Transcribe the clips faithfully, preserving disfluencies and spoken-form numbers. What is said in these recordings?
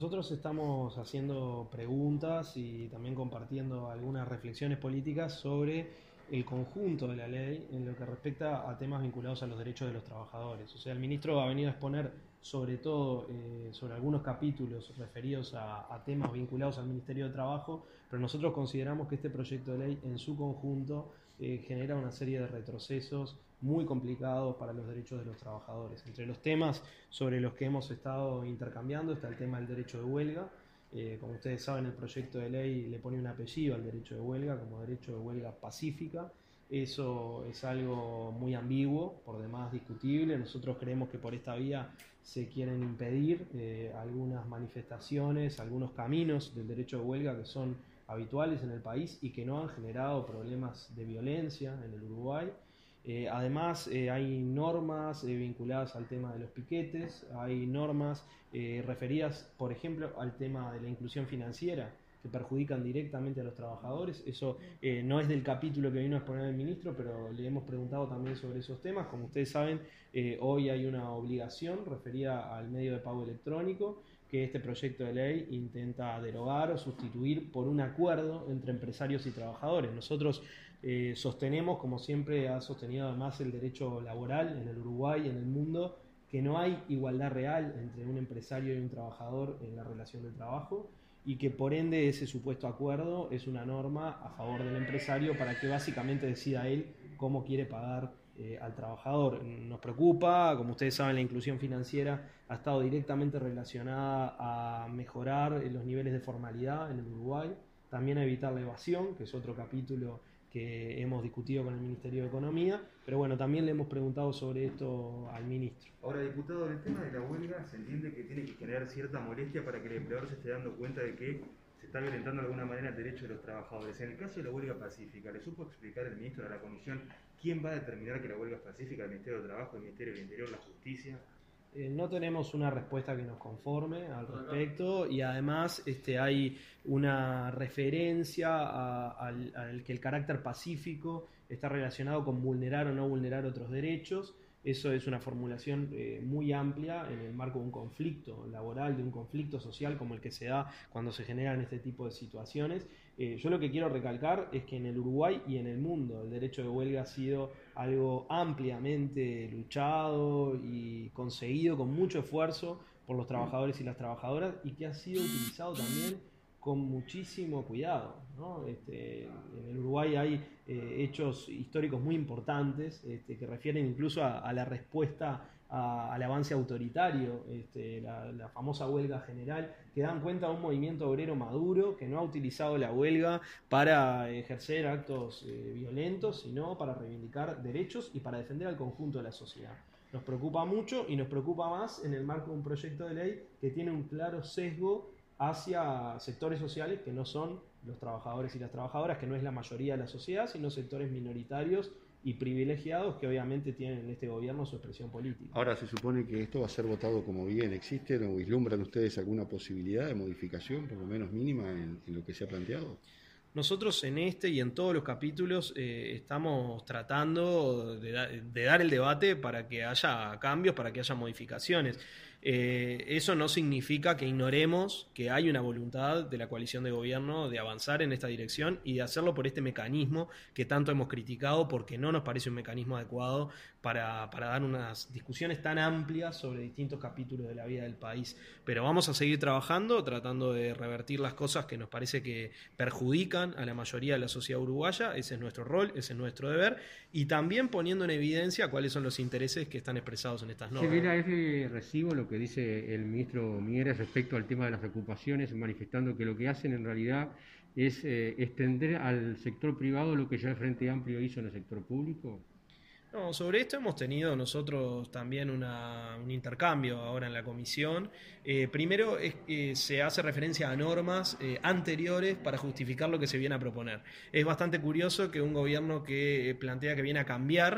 Nosotros estamos haciendo preguntas y también compartiendo algunas reflexiones políticas sobre el conjunto de la ley en lo que respecta a temas vinculados a los derechos de los trabajadores. O sea, el ministro ha venido a exponer sobre todo eh, sobre algunos capítulos referidos a, a temas vinculados al Ministerio de Trabajo, pero nosotros consideramos que este proyecto de ley en su conjunto eh, genera una serie de retrocesos muy complicados para los derechos de los trabajadores. Entre los temas sobre los que hemos estado intercambiando está el tema del derecho de huelga. Eh, como ustedes saben, el proyecto de ley le pone un apellido al derecho de huelga como derecho de huelga pacífica. Eso es algo muy ambiguo, por demás discutible. Nosotros creemos que por esta vía se quieren impedir eh, algunas manifestaciones, algunos caminos del derecho de huelga que son habituales en el país y que no han generado problemas de violencia en el Uruguay. Eh, además, eh, hay normas eh, vinculadas al tema de los piquetes, hay normas eh, referidas, por ejemplo, al tema de la inclusión financiera, que perjudican directamente a los trabajadores. Eso eh, no es del capítulo que vino a exponer el ministro, pero le hemos preguntado también sobre esos temas. Como ustedes saben, eh, hoy hay una obligación referida al medio de pago electrónico, que este proyecto de ley intenta derogar o sustituir por un acuerdo entre empresarios y trabajadores. Nosotros eh, sostenemos, como siempre ha sostenido además el derecho laboral en el Uruguay y en el mundo, que no hay igualdad real entre un empresario y un trabajador en la relación de trabajo y que por ende ese supuesto acuerdo es una norma a favor del empresario para que básicamente decida él cómo quiere pagar eh, al trabajador. Nos preocupa, como ustedes saben, la inclusión financiera ha estado directamente relacionada a mejorar los niveles de formalidad en el Uruguay, también a evitar la evasión, que es otro capítulo que hemos discutido con el Ministerio de Economía, pero bueno, también le hemos preguntado sobre esto al ministro. Ahora, diputado, en el tema de la huelga se entiende que tiene que generar cierta molestia para que el empleador se esté dando cuenta de que se está violentando de alguna manera el derecho de los trabajadores. En el caso de la huelga pacífica, ¿le supo explicar el ministro de la Comisión quién va a determinar que la huelga es pacífica? ¿El Ministerio de Trabajo, el Ministerio del Interior, la Justicia? Eh, no tenemos una respuesta que nos conforme al respecto y además este, hay una referencia a, al, al que el carácter pacífico está relacionado con vulnerar o no vulnerar otros derechos. Eso es una formulación eh, muy amplia en el marco de un conflicto laboral, de un conflicto social como el que se da cuando se generan este tipo de situaciones. Eh, yo lo que quiero recalcar es que en el Uruguay y en el mundo el derecho de huelga ha sido algo ampliamente luchado y conseguido con mucho esfuerzo por los trabajadores y las trabajadoras y que ha sido utilizado también con muchísimo cuidado, ¿no? Este, en el Uruguay hay eh, hechos históricos muy importantes este, que refieren incluso a, a la respuesta a, al avance autoritario, este, la, la famosa huelga general, que dan cuenta de un movimiento obrero maduro que no ha utilizado la huelga para ejercer actos eh, violentos, sino para reivindicar derechos y para defender al conjunto de la sociedad. Nos preocupa mucho y nos preocupa más en el marco de un proyecto de ley que tiene un claro sesgo hacia sectores sociales que no son los trabajadores y las trabajadoras, que no es la mayoría de la sociedad, sino sectores minoritarios y privilegiados que obviamente tienen en este gobierno su expresión política. Ahora se supone que esto va a ser votado como bien. ¿Existen o vislumbran ustedes alguna posibilidad de modificación, por lo menos mínima, en, en lo que se ha planteado? Nosotros en este y en todos los capítulos eh, estamos tratando de, da, de dar el debate para que haya cambios, para que haya modificaciones. Eh, eso no significa que ignoremos que hay una voluntad de la coalición de gobierno de avanzar en esta dirección y de hacerlo por este mecanismo que tanto hemos criticado porque no nos parece un mecanismo adecuado para, para dar unas discusiones tan amplias sobre distintos capítulos de la vida del país. Pero vamos a seguir trabajando, tratando de revertir las cosas que nos parece que perjudican a la mayoría de la sociedad uruguaya. Ese es nuestro rol, ese es nuestro deber, y también poniendo en evidencia cuáles son los intereses que están expresados en estas normas. Se verá ese recibo lo que dice el ministro Mieres respecto al tema de las ocupaciones, manifestando que lo que hacen en realidad es eh, extender al sector privado lo que ya el Frente Amplio hizo en el sector público. No, sobre esto hemos tenido nosotros también una, un intercambio ahora en la comisión. Eh, primero es que se hace referencia a normas eh, anteriores para justificar lo que se viene a proponer. Es bastante curioso que un gobierno que plantea que viene a cambiar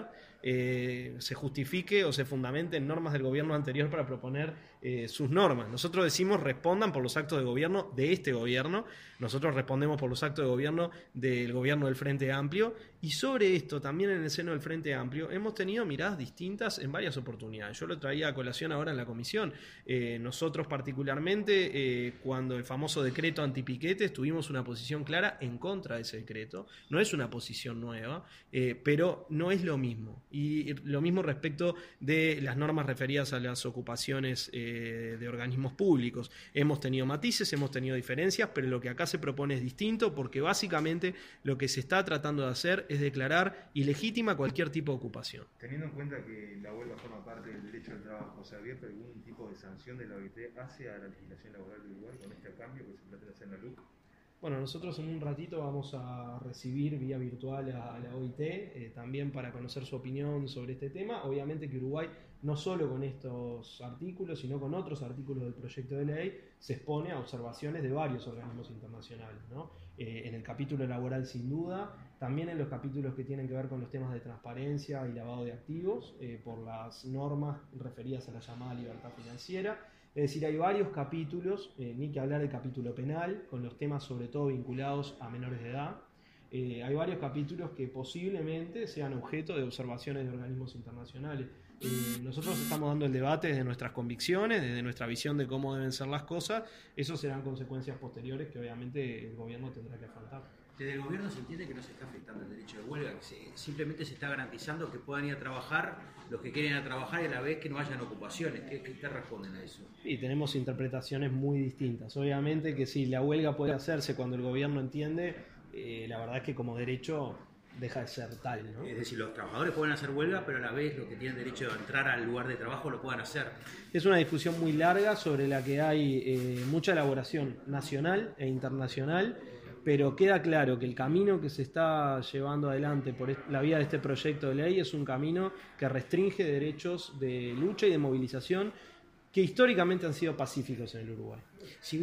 eh, se justifique o se fundamente en normas del gobierno anterior para proponer eh, sus normas. Nosotros decimos respondan por los actos de gobierno de este gobierno, nosotros respondemos por los actos de gobierno del gobierno del Frente Amplio, y sobre esto también en el seno del Frente Amplio hemos tenido miradas distintas en varias oportunidades. Yo lo traía a colación ahora en la comisión. Eh, nosotros particularmente, eh, cuando el famoso decreto antipiquetes, tuvimos una posición clara en contra de ese decreto. No es una posición nueva, eh, pero no es lo mismo. Y lo mismo respecto de las normas referidas a las ocupaciones eh, de organismos públicos. Hemos tenido matices, hemos tenido diferencias, pero lo que acá se propone es distinto, porque básicamente lo que se está tratando de hacer es declarar ilegítima cualquier tipo de ocupación. Teniendo en cuenta que la huelga forma parte del derecho al trabajo, ¿se ha abierto algún tipo de sanción de la O I T hacia la legislación laboral del Uruguay con este cambio que se pretende hacer en la L U C? Bueno, nosotros en un ratito vamos a recibir vía virtual a, a la O I T, eh, también para conocer su opinión sobre este tema. Obviamente que Uruguay, no solo con estos artículos, sino con otros artículos del proyecto de ley, se expone a observaciones de varios organismos internacionales, ¿no? Eh, en el capítulo laboral sin duda, también en los capítulos que tienen que ver con los temas de transparencia y lavado de activos, eh, por las normas referidas a la llamada libertad financiera. Es decir, hay varios capítulos, eh, ni que hablar del capítulo penal, con los temas sobre todo vinculados a menores de edad. Eh, hay varios capítulos que posiblemente sean objeto de observaciones de organismos internacionales. Eh, nosotros estamos dando el debate desde nuestras convicciones, desde nuestra visión de cómo deben ser las cosas. Eso serán consecuencias posteriores que obviamente el gobierno tendrá que afrontar. Desde el gobierno se entiende que no se está afectando el derecho de huelga, que se, simplemente se está garantizando que puedan ir a trabajar los que quieren ir a trabajar y a la vez que no hayan ocupaciones. ¿Qué, qué, qué responden a eso? Y tenemos interpretaciones muy distintas. Obviamente que si la huelga puede hacerse cuando el gobierno entiende, eh, la verdad es que como derecho deja de ser tal, ¿no? Es decir, los trabajadores pueden hacer huelga, pero a la vez los que tienen derecho a entrar al lugar de trabajo lo puedan hacer. Es una discusión muy larga sobre la que hay eh, mucha elaboración nacional e internacional, pero queda claro que el camino que se está llevando adelante por la vía de este proyecto de ley es un camino que restringe derechos de lucha y de movilización que históricamente han sido pacíficos en el Uruguay. Si